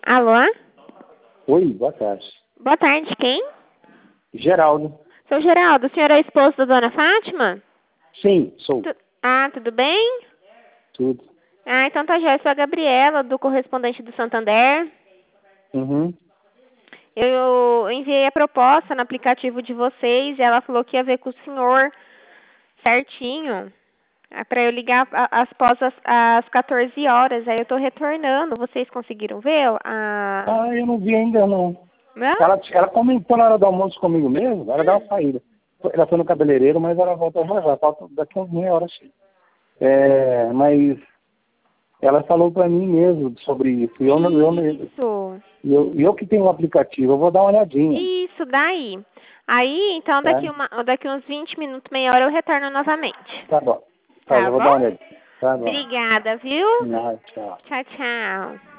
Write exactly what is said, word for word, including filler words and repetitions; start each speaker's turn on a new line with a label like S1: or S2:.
S1: Alô?
S2: Oi, boa tarde.
S1: Boa tarde, quem?
S2: Geraldo.
S1: Sou Geraldo, o senhor é esposo da dona Fátima?
S2: Sim, sou.
S1: Tu- Ah, tudo bem?
S2: Tudo.
S1: Ah, então tá já. Eu sou a Gabriela, do correspondente do Santander.
S2: Uhum.
S1: Eu enviei a proposta no aplicativo de vocês e ela falou que ia ver com o senhor certinho. É pra eu ligar a- após as, as quatorze horas. Aí eu tô retornando. Vocês conseguiram ver? Ah,
S2: Ah, eu não vi ainda não.
S1: não?
S2: Ela, ela comentou na hora do almoço comigo mesmo, ela dá uma saída. Ela foi no cabeleireiro, mas ela volta já já, falta daqui a uns meia hora chega. É, mas ela falou pra mim mesmo sobre isso. E eu, não- eu, não-
S1: Isso.
S2: eu, eu que tenho o aplicativo, eu vou dar uma olhadinha,
S1: Isso, daí. Aí, então,
S2: tá?
S1: daqui, uma, daqui uns vinte minutos, meia hora, eu retorno novamente.
S2: Tá bom. Tá,
S1: Tá
S2: eu vou dar uma
S1: bom?
S2: olhadinha. Tá bom.
S1: Obrigada, viu?
S2: Não, tchau.
S1: Tchau, tchau.